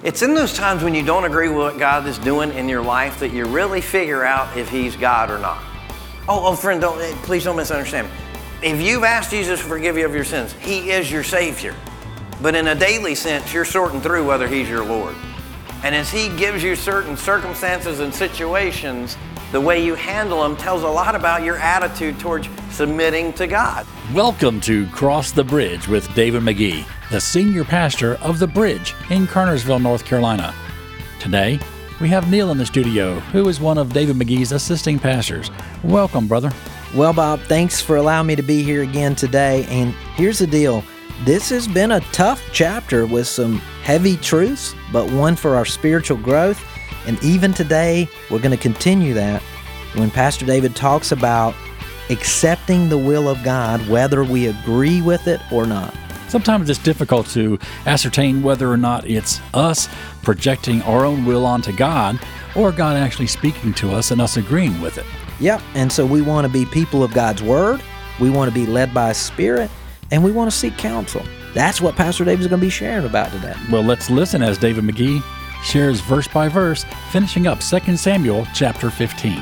It's in those times when you don't agree with what God is doing in your life that you really figure out if He's God or not. Friend, please don't misunderstand me. If you've asked Jesus to forgive you of your sins, He is your Savior. But in a daily sense, you're sorting through whether He's your Lord. And as He gives you certain circumstances and situations, the way you handle them tells a lot about your attitude towards submitting to God. Welcome to Cross the Bridge with David McGee, the senior pastor of The Bridge in Kernersville, North Carolina. Today, we have Neil in the studio, who is one of David McGee's assisting pastors. Welcome, brother. Well, Bob, thanks for allowing me to be here again today. And here's the deal. This has been a tough chapter with some heavy truths, but one for our spiritual growth. And even today, we're going to continue that when Pastor David talks about accepting the will of God, whether we agree with it or not. Sometimes it's difficult to ascertain whether or not it's us projecting our own will onto God or God actually speaking to us and us agreeing with it. Yep, and so we want to be people of God's Word, we want to be led by His Spirit, and we want to seek counsel. That's what Pastor David is going to be sharing about today. Well, let's listen as David McGee shares verse by verse, finishing up 2 Samuel chapter 15.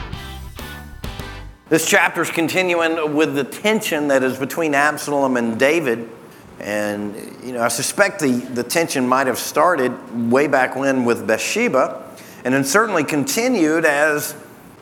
This chapter is continuing with the tension that is between Absalom and David. And, I suspect the tension might have started way back when with Bathsheba, and then certainly continued as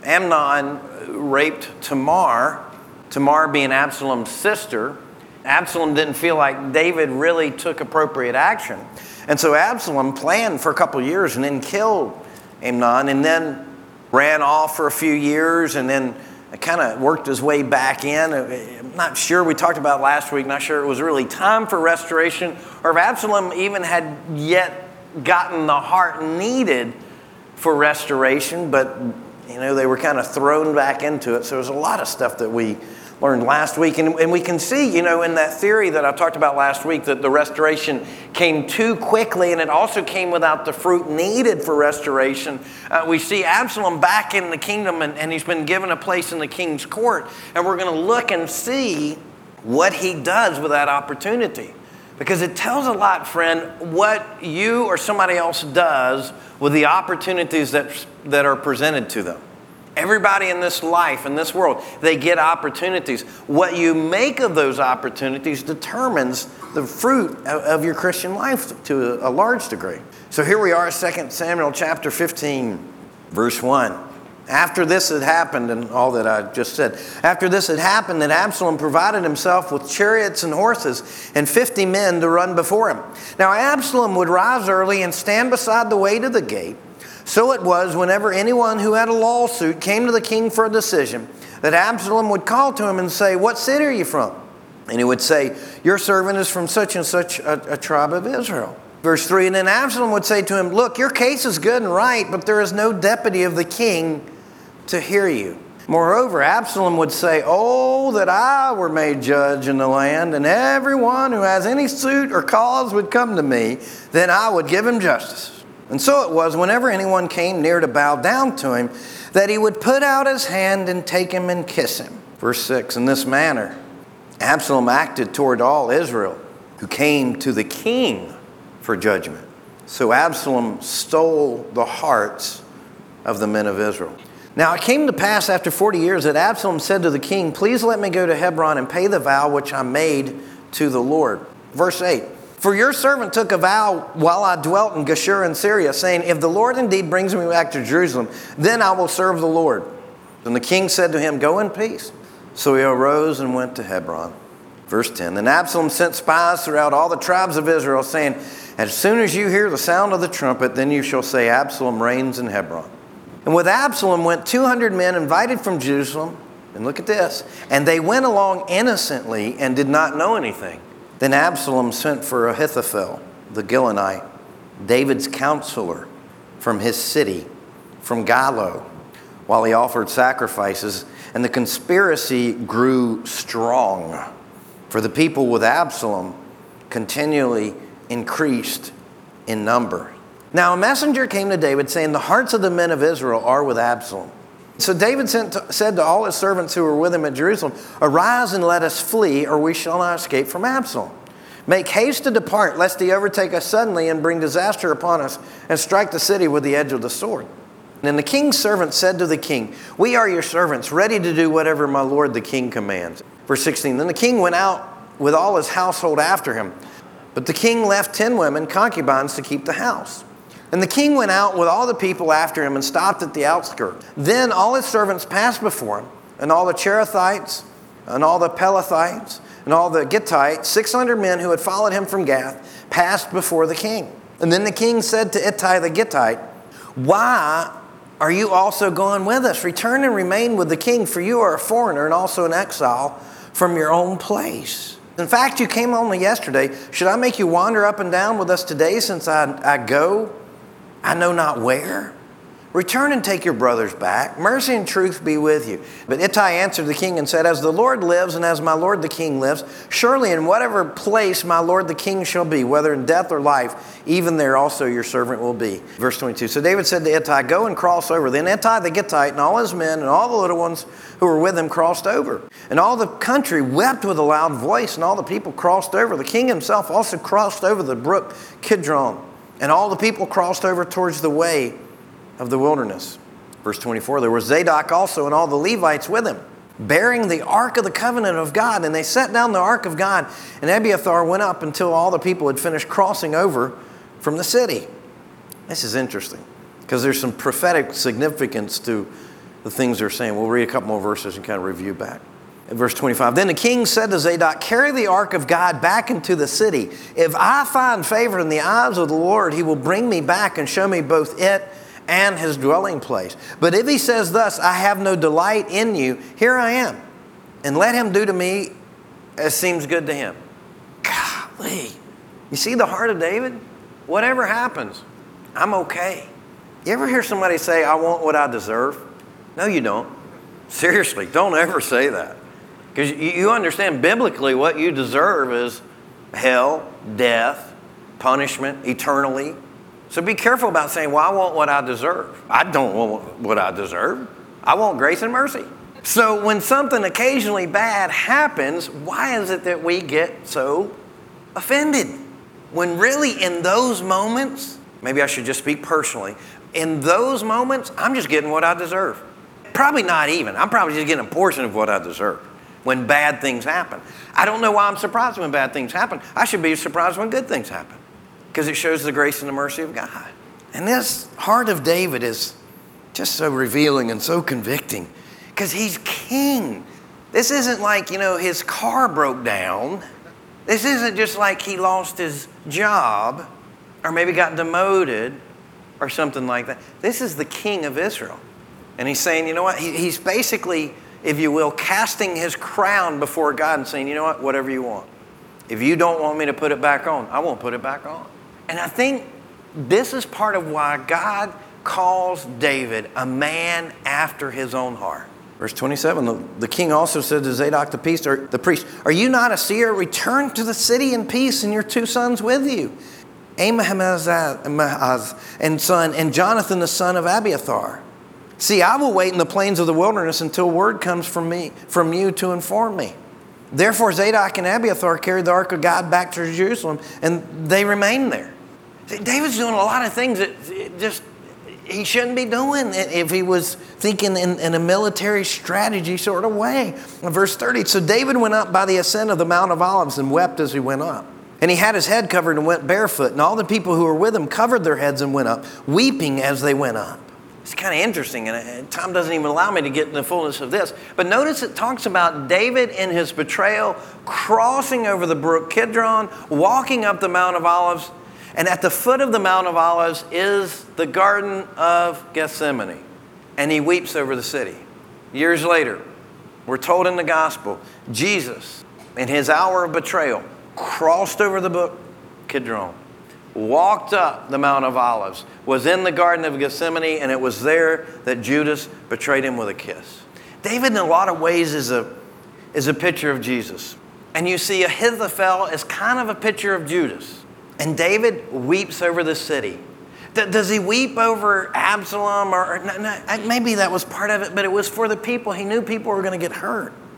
Amnon raped Tamar, Tamar being Absalom's sister. Absalom didn't feel like David really took appropriate action. And so Absalom planned for a couple years and then killed Amnon and then ran off for a few years and then kind of worked his way back in. I'm not sure, we talked about last week, not sure it was really time for restoration or if Absalom even had yet gotten the heart needed for restoration, but they were kind of thrown back into it. So there's a lot of stuff that we learned last week. And we can see, in that theory that I talked about last week, that the restoration came too quickly and it also came without the fruit needed for restoration. We see Absalom back in the kingdom and he's been given a place in the king's court. And we're going to look and see what he does with that opportunity. Because it tells a lot, friend, what you or somebody else does with the opportunities that are presented to them. Everybody in this life, in this world, they get opportunities. What you make of those opportunities determines the fruit of your Christian life to a large degree. So here we are, 2 Samuel chapter 15, verse 1. After this had happened, and all that I just said, after this had happened, that Absalom provided himself with chariots and horses and 50 men to run before him. Now Absalom would rise early and stand beside the way to the gate. So it was whenever anyone who had a lawsuit came to the king for a decision, that Absalom would call to him and say, "What city are you from?" And he would say, "Your servant is from such and such a tribe of Israel." Verse 3, and then Absalom would say to him, "Look, your case is good and right, but there is no deputy of the king to hear you." Moreover, Absalom would say, "Oh, that I were made judge in the land, and everyone who has any suit or cause would come to me, then I would give him justice." And so it was, whenever anyone came near to bow down to him, that he would put out his hand and take him and kiss him. Verse 6, in this manner, Absalom acted toward all Israel, who came to the king for judgment. So Absalom stole the hearts of the men of Israel. Now it came to pass after 40 years that Absalom said to the king, "Please let me go to Hebron and pay the vow which I made to the Lord." Verse 8. For your servant took a vow while I dwelt in Geshur in Syria, saying, "If the Lord indeed brings me back to Jerusalem, then I will serve the Lord." And the king said to him, "Go in peace." So he arose and went to Hebron. Verse 10, then Absalom sent spies throughout all the tribes of Israel, saying, "As soon as you hear the sound of the trumpet, then you shall say, Absalom reigns in Hebron." And with Absalom went 200 men invited from Jerusalem. And look at this. And they went along innocently and did not know anything. Then Absalom sent for Ahithophel, the Gilonite, David's counselor, from his city, from Gilo, while he offered sacrifices. And the conspiracy grew strong, for the people with Absalom continually increased in number. Now a messenger came to David, saying, "The hearts of the men of Israel are with Absalom." So David said to all his servants who were with him at Jerusalem, "Arise and let us flee, or we shall not escape from Absalom." Make haste to depart, lest he overtake us suddenly and bring disaster upon us and strike the city with the edge of the sword. And the king's servant said to the king, we are your servants, ready to do whatever my lord the king commands. Verse 16, then the king went out with all his household after him. But the king left 10 women, concubines, to keep the house. And the king went out with all the people after him and stopped at the outskirts. Then all his servants passed before him, and all the Cherethites, and all the Pelethites, and all the Gittites, 600 men who had followed him from Gath, passed before the king. And then the king said to Ittai the Gittite, why are you also going with us? Return and remain with the king, for you are a foreigner and also an exile from your own place. In fact, you came only yesterday. Should I make you wander up and down with us today, since I go, I know not where? Return and take your brothers back. Mercy and truth be with you. But Ittai answered the king and said, as the Lord lives and as my lord the king lives, surely in whatever place my lord the king shall be, whether in death or life, even there also your servant will be. Verse 22, so David said to Ittai, go and cross over. Then Ittai the Gittite and all his men and all the little ones who were with him crossed over. And all the country wept with a loud voice, and all the people crossed over. The king himself also crossed over the brook Kidron, and all the people crossed over towards the way of the wilderness. Verse 24, there was Zadok also and all the Levites with him, bearing the ark of the covenant of God. And they set down the ark of God, and Abiathar went up until all the people had finished crossing over from the city. This is interesting, because there's some prophetic significance to the things they're saying. We'll read a couple more verses and kind of review back. In verse 25, then the king said to Zadok, carry the ark of God back into the city. If I find favor in the eyes of the Lord, he will bring me back and show me both it and his dwelling place. But if he says thus, I have no delight in you, here I am. And let him do to me as seems good to him. Golly. You see the heart of David? Whatever happens, I'm okay. You ever hear somebody say, I want what I deserve? No, you don't. Seriously, don't ever say that. Because you understand biblically what you deserve is hell, death, punishment, eternally. So be careful about saying, well, I want what I deserve. I don't want what I deserve. I want grace and mercy. So when something occasionally bad happens, why is it that we get so offended? When really in those moments, maybe I should just speak personally, in those moments, I'm just getting what I deserve. Probably not even. I'm probably just getting a portion of what I deserve when bad things happen. I don't know why I'm surprised when bad things happen. I should be surprised when good things happen, because it shows the grace and the mercy of God. And this heart of David is just so revealing and so convicting, because he's king. This isn't like, his car broke down. This isn't just like he lost his job or maybe got demoted or something like that. This is the king of Israel. And he's saying, you know what? He's basically, if you will, casting his crown before God and saying, you know what? Whatever you want. If you don't want me to put it back on, I won't put it back on. And I think this is part of why God calls David a man after his own heart. Verse 27, the king also said to Zadok the priest, are you not a seer? Return to the city in peace, and your 2 sons with you, Ahimaaz and Jonathan the son of Abiathar. See, I will wait in the plains of the wilderness until word comes from you to inform me. Therefore Zadok and Abiathar carried the ark of God back to Jerusalem, and they remained there. See, David's doing a lot of things that just he shouldn't be doing if he was thinking in a military strategy sort of way. Verse 30, so David went up by the ascent of the Mount of Olives and wept as he went up. And he had his head covered and went barefoot, and all the people who were with him covered their heads and went up, weeping as they went up. It's kind of interesting, and time doesn't even allow me to get in the fullness of this. But notice it talks about David in his betrayal, crossing over the brook Kidron, walking up the Mount of Olives, and at the foot of the Mount of Olives is the Garden of Gethsemane. And he weeps over the city. Years later, we're told in the gospel, Jesus, in his hour of betrayal, crossed over the brook Kidron, walked up the Mount of Olives, was in the Garden of Gethsemane, and it was there that Judas betrayed him with a kiss. David, in a lot of ways, is a picture of Jesus. And you see Ahithophel as kind of a picture of Judas. And David weeps over the city. Does he weep over Absalom? Or maybe that was part of it, but it was for the people. He knew people were going to get hurt.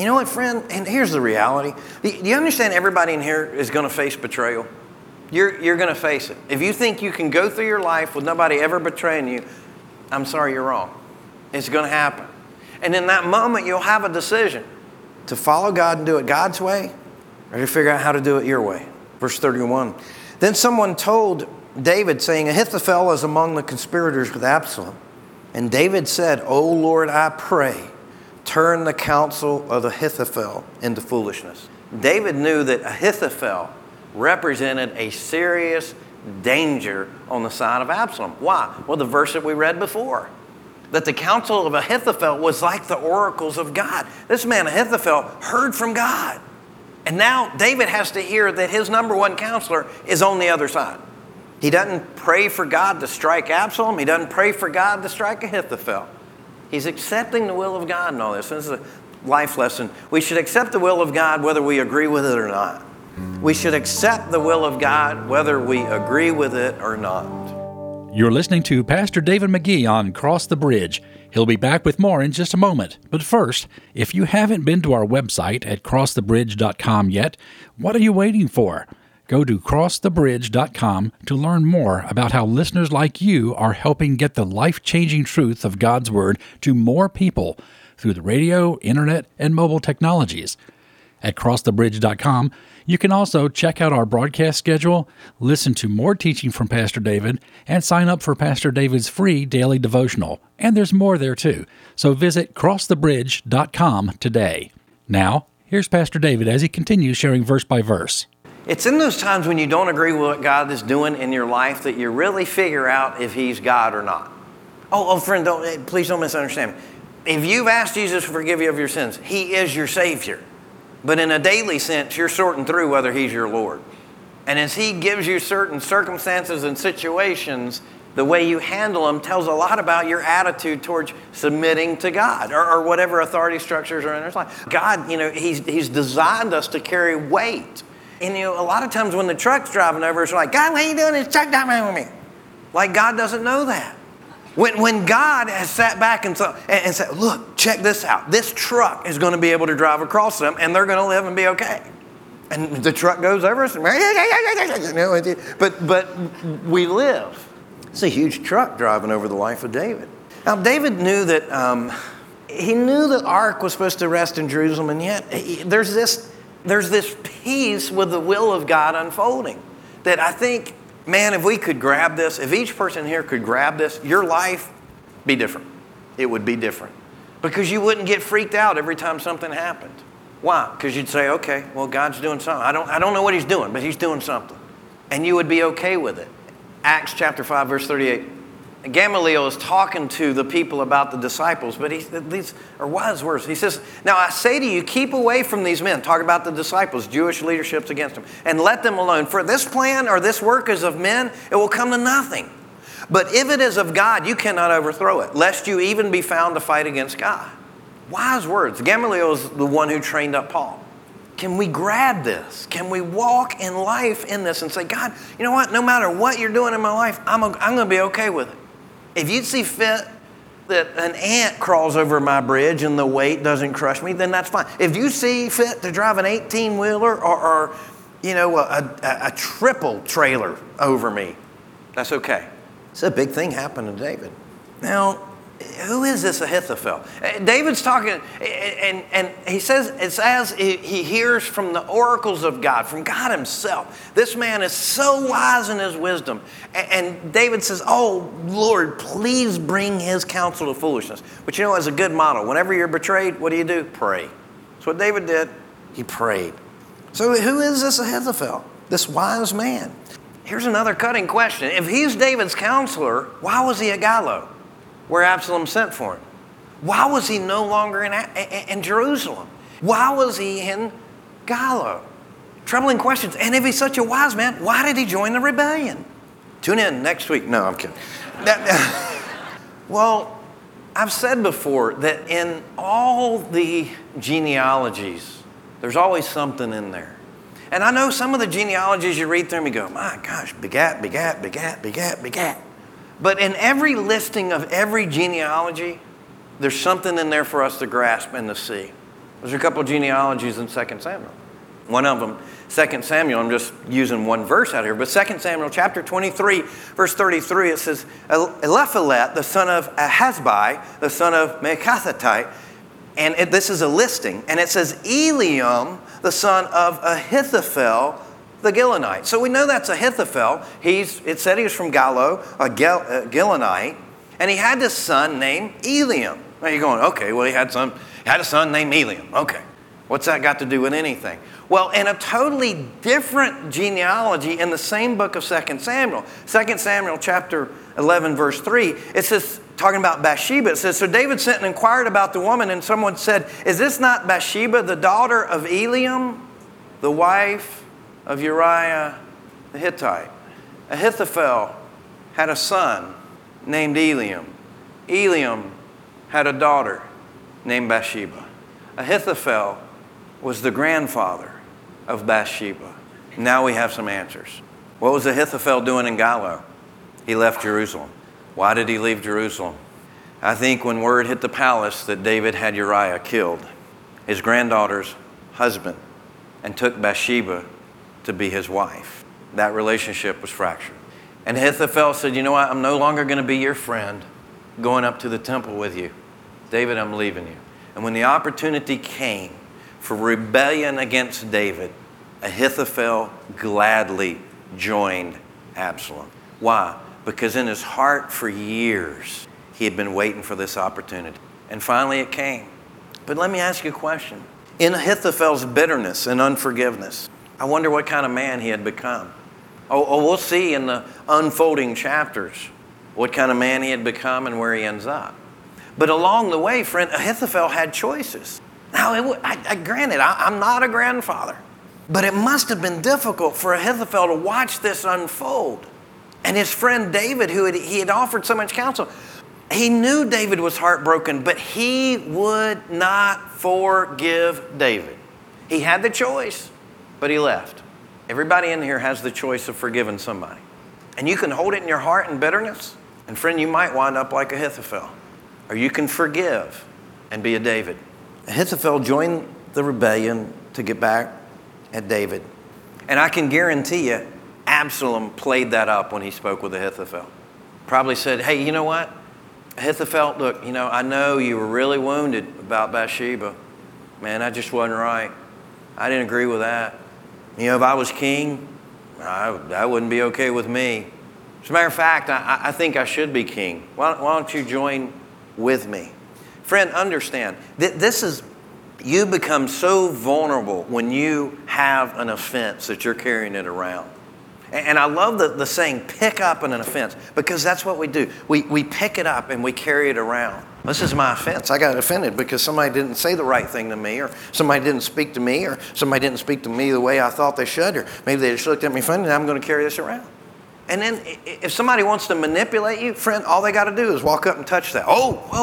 You know what, friend? And here's the reality. Do you understand everybody in here is going to face betrayal? You're going to face it. If you think you can go through your life with nobody ever betraying you, I'm sorry, you're wrong. It's going to happen. And in that moment, you'll have a decision to follow God and do it God's way, or to figure out how to do it your way. Verse 31. Then someone told David, saying, Ahithophel is among the conspirators with Absalom. And David said, O Lord, I pray, turn the counsel of Ahithophel into foolishness. David knew that Ahithophel represented a serious danger on the side of Absalom. Why? Well, the verse that we read before, that the counsel of Ahithophel was like the oracles of God. This man Ahithophel heard from God. And now David has to hear that his number one counselor is on the other side. He doesn't pray for God to strike Absalom. He doesn't pray for God to strike Ahithophel. He's accepting the will of God in all this. This is a life lesson. We should accept the will of God whether we agree with it or not. We should accept the will of God whether we agree with it or not. You're listening to Pastor David McGee on Cross the Bridge. He'll be back with more in just a moment. But first, if you haven't been to our website at crossthebridge.com yet, what are you waiting for? Go to crossthebridge.com to learn more about how listeners like you are helping get the life-changing truth of God's Word to more people through the radio, internet, and mobile technologies. At crossthebridge.com, you can also check out our broadcast schedule, listen to more teaching from Pastor David, and sign up for Pastor David's free daily devotional. And there's more there too. So visit crossthebridge.com today. Now, here's Pastor David as he continues sharing verse by verse. It's in those times when you don't agree with what God is doing in your life that you really figure out if He's God or not. Oh, friend, please don't misunderstand me. If you've asked Jesus to forgive you of your sins, He is your Savior. But in a daily sense, you're sorting through whether He's your Lord. And as He gives you certain circumstances and situations, the way you handle them tells a lot about your attitude towards submitting to God or whatever authority structures are in His life. God, He's designed us to carry weight. And a lot of times when the truck's driving over, it's like, God, what are you doing? This truck driving over me. Like God doesn't know that. When God has sat back and said, look, check this out. This truck is going to be able to drive across them, and they're going to live and be okay. And the truck goes over us, but we live. It's a huge truck driving over the life of David. Now, David knew that he knew the ark was supposed to rest in Jerusalem, and yet there's this peace with the will of God unfolding that I think, man, if we could grab this, if each person here could grab this, your life would be different. It would be different. Because you wouldn't get freaked out every time something happened. Why? Because you'd say, okay, well, God's doing something. I don't know what He's doing, but He's doing something. And you would be okay with it. Acts chapter 5, verse 38. Gamaliel is talking to the people about the disciples, but these are wise words. He says, now I say to you, keep away from these men. Talk about the disciples, Jewish leadership's against them. And let them alone. For this plan or this work is of men, it will come to nothing. But if it is of God, you cannot overthrow it, lest you even be found to fight against God. Wise words. Gamaliel is the one who trained up Paul. Can we grab this? Can we walk in life in this and say, God, you know what? No matter what you're doing in my life, I'm going to be okay with it. If you see fit that an ant crawls over my bridge and the weight doesn't crush me, then that's fine. If you see fit to drive an 18-wheeler or a triple trailer over me, that's okay. It's a big thing happened to David. Now, who is this Ahithophel? David's talking, and he says it's as he hears from the oracles of God, from God Himself. This man is so wise in his wisdom. And David says, oh, Lord, please bring his counsel to foolishness. But as a good model, whenever you're betrayed, what do? Pray. That's what David did. He prayed. So who is this Ahithophel, this wise man? Here's another cutting question. If he's David's counselor, why was he at Gilo, where Absalom sent for him? Why was he no longer in Jerusalem? Why was he in Gilo? Troubling questions. And if he's such a wise man, why did he join the rebellion? Tune in next week. No, I'm kidding. Well, I've said before that in all the genealogies, there's always something in there. And I know some of the genealogies you read through them, you go, my gosh, begat, begat, begat, begat, begat. But in every listing of every genealogy, there's something in there for us to grasp and to see. There's a couple of genealogies in 2 Samuel. One of them, 2 Samuel, I'm just using one verse out here, but 2 Samuel chapter 23, verse 33, it says, Eliphalet, the son of Ahazbai, the son of Maacathites, and this is a listing, and it says Eliam, the son of Ahithophel, the Gilonite. So we know that's Ahithophel. It said he was from Gallo, a Gilonite, and he had this son named Eliam. Now you're going, okay, well he had a son named Eliam. Okay, what's that got to do with anything? Well, in a totally different genealogy in the same book of 2 Samuel, 2 Samuel chapter 11, verse 3, it says, talking about Bathsheba, it says, so David sent and inquired about the woman, and someone said, is this not Bathsheba, the daughter of Eliam, the wife of Uriah the Hittite? Ahithophel had a son named Eliam. Eliam had a daughter named Bathsheba. Ahithophel was the grandfather of Bathsheba. Now we have some answers. What was Ahithophel doing in Gallo? He left Jerusalem. Why did he leave Jerusalem? I think when word hit the palace that David had Uriah killed, his granddaughter's husband, and took Bathsheba to be his wife, that relationship was fractured. And Ahithophel said, you know what, I'm no longer going to be your friend going up to the temple with you. David, I'm leaving you. And when the opportunity came for rebellion against David, Ahithophel gladly joined Absalom. Why? Because in his heart for years, he had been waiting for this opportunity. And finally it came. But let me ask you a question. In Ahithophel's bitterness and unforgiveness, I wonder what kind of man he had become. Oh, we'll see in the unfolding chapters what kind of man he had become and where he ends up. But along the way, friend, Ahithophel had choices. Now, granted, I'm not a grandfather, but it must have been difficult for Ahithophel to watch this unfold. And his friend David, he had offered so much counsel, he knew David was heartbroken, but he would not forgive David. He had the choice, but he left. Everybody in here has the choice of forgiving somebody. And you can hold it in your heart in bitterness, and friend, you might wind up like Ahithophel. Or you can forgive and be a David. Ahithophel joined the rebellion to get back at David. And I can guarantee you, Absalom played that up when he spoke with Ahithophel. Probably said, hey, you know what? Ahithophel, look, I know you were really wounded about Bathsheba. Man, that just wasn't right. I didn't agree with that. If I was king, that wouldn't be okay with me. As a matter of fact, I think I should be king. Why don't you join with me? Friend, understand, you become so vulnerable when you have an offense that you're carrying it around. And I love the saying, pick up an offense, because that's what we do. We pick it up and we carry it around. This is my offense. I got offended because somebody didn't say the right thing to me, or somebody didn't speak to me, or somebody didn't speak to me the way I thought they should, or maybe they just looked at me funny, and I'm going to carry this around. And then if somebody wants to manipulate you, friend, all they got to do is walk up and touch that.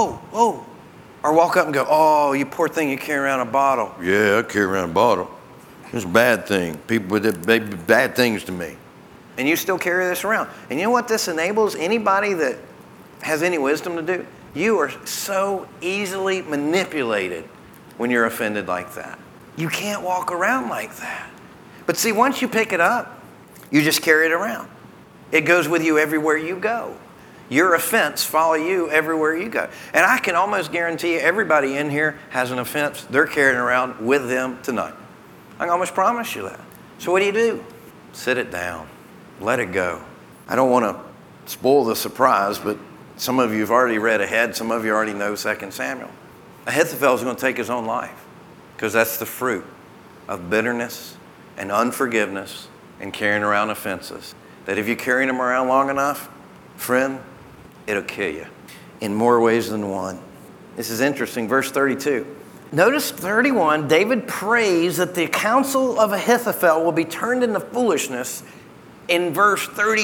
Oh. Or walk up and go, oh, you poor thing, you carry around a bottle. Yeah, I carry around a bottle. It's a bad thing. People did bad things to me. And you still carry this around. And you know what this enables anybody that has any wisdom to do? You are so easily manipulated when you're offended like that. You can't walk around like that. But see, once you pick it up, you just carry it around. It goes with you everywhere you go. Your offense follow you everywhere you go. And I can almost guarantee you everybody in here has an offense they're carrying around with them tonight. I can almost promise you that. So what do? Sit it down. Let it go. I don't want to spoil the surprise, but some of you have already read ahead. Some of you already know 2 Samuel. Ahithophel is going to take his own life because that's the fruit of bitterness and unforgiveness and carrying around offenses. That if you're carrying them around long enough, friend, it'll kill you in more ways than one. This is interesting. Verse 32. Notice 31, David prays that the counsel of Ahithophel will be turned into foolishness. In verse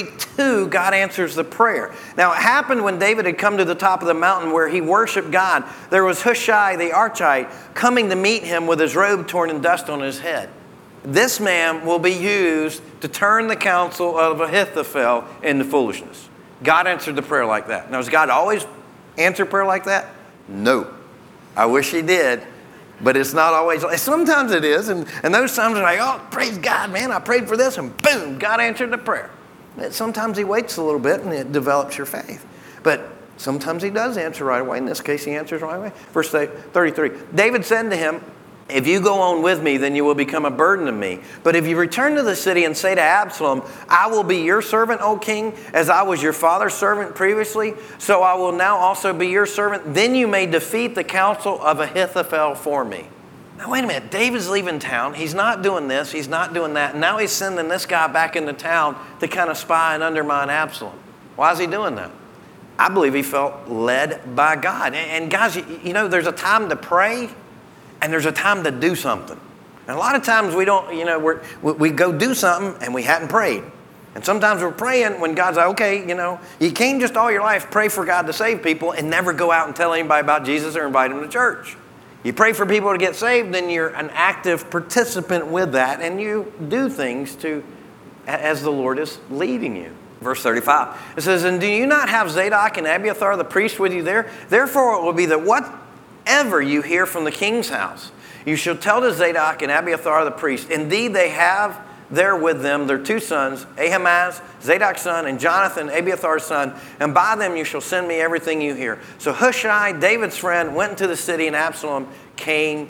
32, God answers the prayer. Now, it happened when David had come to the top of the mountain where he worshiped God. There was Hushai the Archite coming to meet him with his robe torn and dust on his head. This man will be used to turn the counsel of Ahithophel into foolishness. God answered the prayer like that. Now, does God always answer prayer like that? No. I wish he did. But it's not always. Sometimes it is, and those times are like, oh, praise God, man, I prayed for this, and boom, God answered the prayer. Sometimes he waits a little bit, and it develops your faith. But sometimes he does answer right away. In this case, he answers right away. Verse 33, David said to him, if you go on with me, then you will become a burden to me. But if you return to the city and say to Absalom, I will be your servant, O king, as I was your father's servant previously, so I will now also be your servant, then you may defeat the counsel of Ahithophel for me. Now, wait a minute. David's leaving town. He's not doing this. He's not doing that. And now he's sending this guy back into town to kind of spy and undermine Absalom. Why is he doing that? I believe he felt led by God. And guys, you know, there's a time to pray and there's a time to do something. And a lot of times we don't, you know, we go do something and we hadn't prayed. And sometimes we're praying when God's like, okay, you know, you can't just all your life pray for God to save people and never go out and tell anybody about Jesus or invite them to church. You pray for people to get saved, then you're an active participant with that, and you do things as the Lord is leading you. Verse 35, it says, and do you not have Zadok and Abiathar the priest with you there? Therefore it will be that whatever you hear from the king's house, you shall tell to Zadok and Abiathar the priest. Indeed, they have there with them their two sons, Ahimaaz, Zadok's son, and Jonathan, Abiathar's son, and by them you shall send me everything you hear. So Hushai, David's friend, went into the city, and Absalom came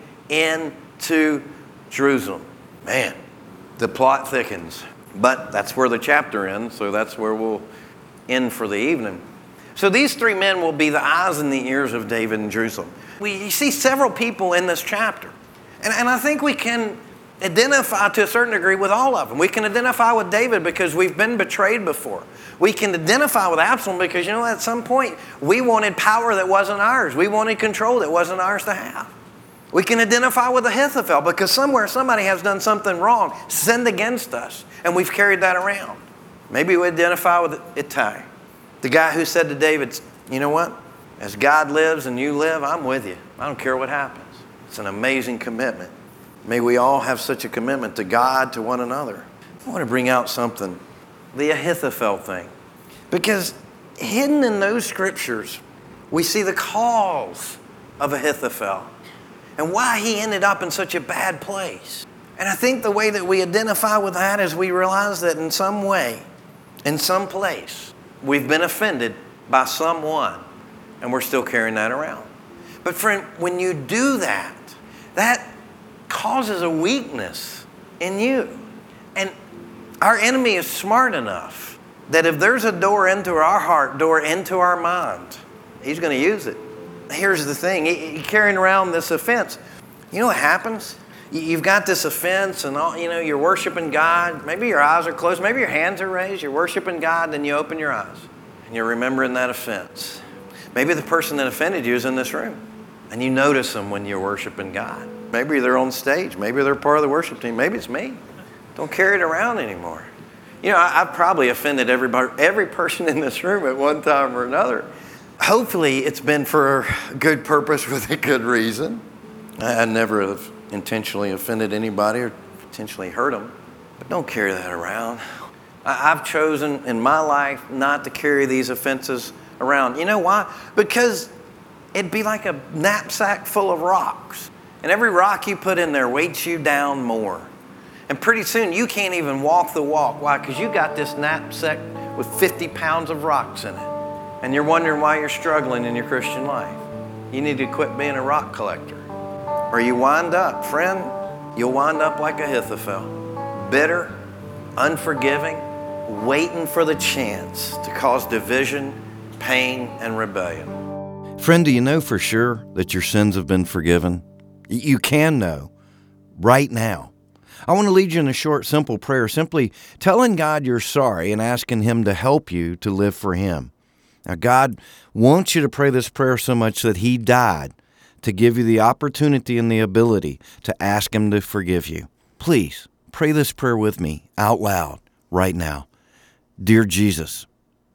into Jerusalem. Man, the plot thickens. But that's where the chapter ends, so that's where we'll end for the evening. So these three men will be the eyes and the ears of David in Jerusalem. We see several people in this chapter. And I think we can identify to a certain degree with all of them. We can identify with David because we've been betrayed before. We can identify with Absalom because, you know, at some point we wanted power that wasn't ours. We wanted control that wasn't ours to have. We can identify with Ahithophel because somewhere somebody has done something wrong, sinned against us, and we've carried that around. Maybe we identify with Ittai, the guy who said to David, you know what? As God lives and you live, I'm with you. I don't care what happens. It's an amazing commitment. May we all have such a commitment to God, to one another. I want to bring out something, the Ahithophel thing. Because hidden in those scriptures, we see the cause of Ahithophel and why he ended up in such a bad place. And I think the way that we identify with that is we realize that in some way, in some place, we've been offended by someone and we're still carrying that around. But friend, when you do that, that causes a weakness in you. And our enemy is smart enough that if there's a door into our heart, door into our mind, he's going to use it. Here's the thing, you're carrying around this offense. You know what happens? You've got this offense and all, you know, you're worshiping God. Maybe your eyes are closed, maybe your hands are raised, you're worshiping God, then you open your eyes and you're remembering that offense. Maybe the person that offended you is in this room and you notice them when you're worshiping God. Maybe they're on stage. Maybe they're part of the worship team. Maybe it's me. Don't carry it around anymore. You know, I've probably offended every person in this room at one time or another. Hopefully it's been for a good purpose with a good reason. I never have intentionally offended anybody or potentially hurt them. But don't carry that around. I've chosen in my life not to carry these offenses around. You know why? Because it'd be like a knapsack full of rocks. And every rock you put in there weights you down more. And pretty soon you can't even walk the walk. Why? Because you got this knapsack with 50 pounds of rocks in it. And you're wondering why you're struggling in your Christian life. You need to quit being a rock collector. Or you wind up, friend, you'll wind up like Ahithophel. Bitter, unforgiving, waiting for the chance to cause division, pain, and rebellion. Friend, do you know for sure that your sins have been forgiven? You can know right now. I want to lead you in a short, simple prayer, simply telling God you're sorry and asking Him to help you to live for Him. Now, God wants you to pray this prayer so much that He died to give you the opportunity and the ability to ask Him to forgive you. Please pray this prayer with me out loud right now. Dear Jesus,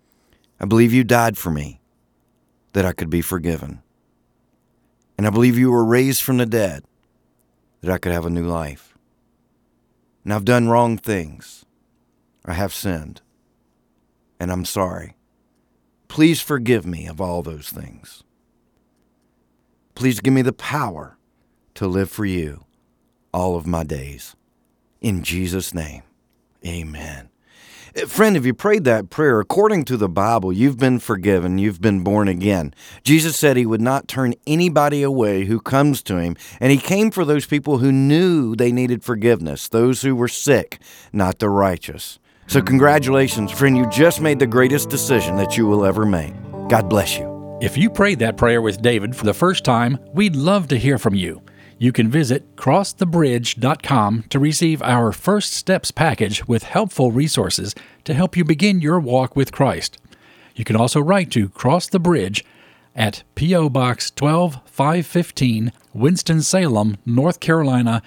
I believe you died for me that I could be forgiven. And I believe you were raised from the dead that I could have a new life. And I've done wrong things. I have sinned. And I'm sorry. Please forgive me of all those things. Please give me the power to live for you all of my days. In Jesus' name, amen. Friend, if you prayed that prayer, according to the Bible, you've been forgiven, you've been born again. Jesus said he would not turn anybody away who comes to him, and he came for those people who knew they needed forgiveness, those who were sick, not the righteous. So congratulations, friend, you just made the greatest decision that you will ever make. God bless you. If you prayed that prayer with David for the first time, we'd love to hear from you. You can visit crossthebridge.com to receive our First Steps package with helpful resources to help you begin your walk with Christ. You can also write to Cross the Bridge at P.O. Box 12515, Winston-Salem, North Carolina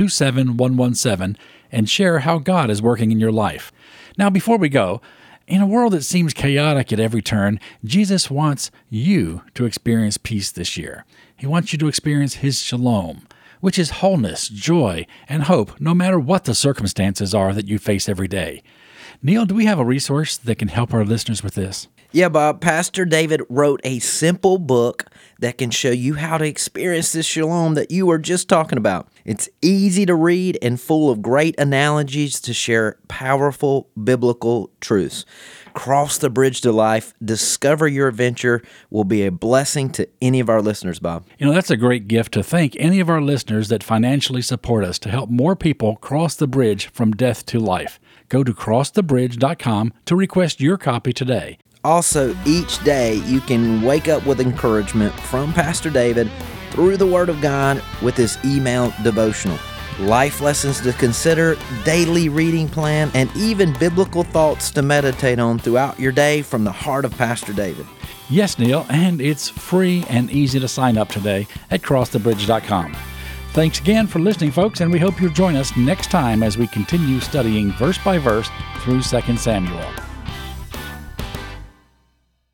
27117, and share how God is working in your life. Now, before we go, in a world that seems chaotic at every turn, Jesus wants you to experience peace this year. He wants you to experience His shalom, which is wholeness, joy, and hope, no matter what the circumstances are that you face every day. Neil, do we have a resource that can help our listeners with this? Yeah, Bob. Pastor David wrote a simple book that can show you how to experience this shalom that you were just talking about. It's easy to read and full of great analogies to share powerful biblical truths. Cross the Bridge to Life. Discover your adventure will be a blessing to any of our listeners, Bob. You know, that's a great gift to thank any of our listeners that financially support us to help more people cross the bridge from death to life. Go to crossthebridge.com to request your copy today. Also, each day you can wake up with encouragement from Pastor David through the Word of God with his email devotional. Life lessons to consider, daily reading plan, and even biblical thoughts to meditate on throughout your day from the heart of Pastor David. Yes, Neil, and it's free and easy to sign up today at crossthebridge.com. Thanks again for listening, folks, and we hope you'll join us next time as we continue studying verse by verse through 2 Samuel.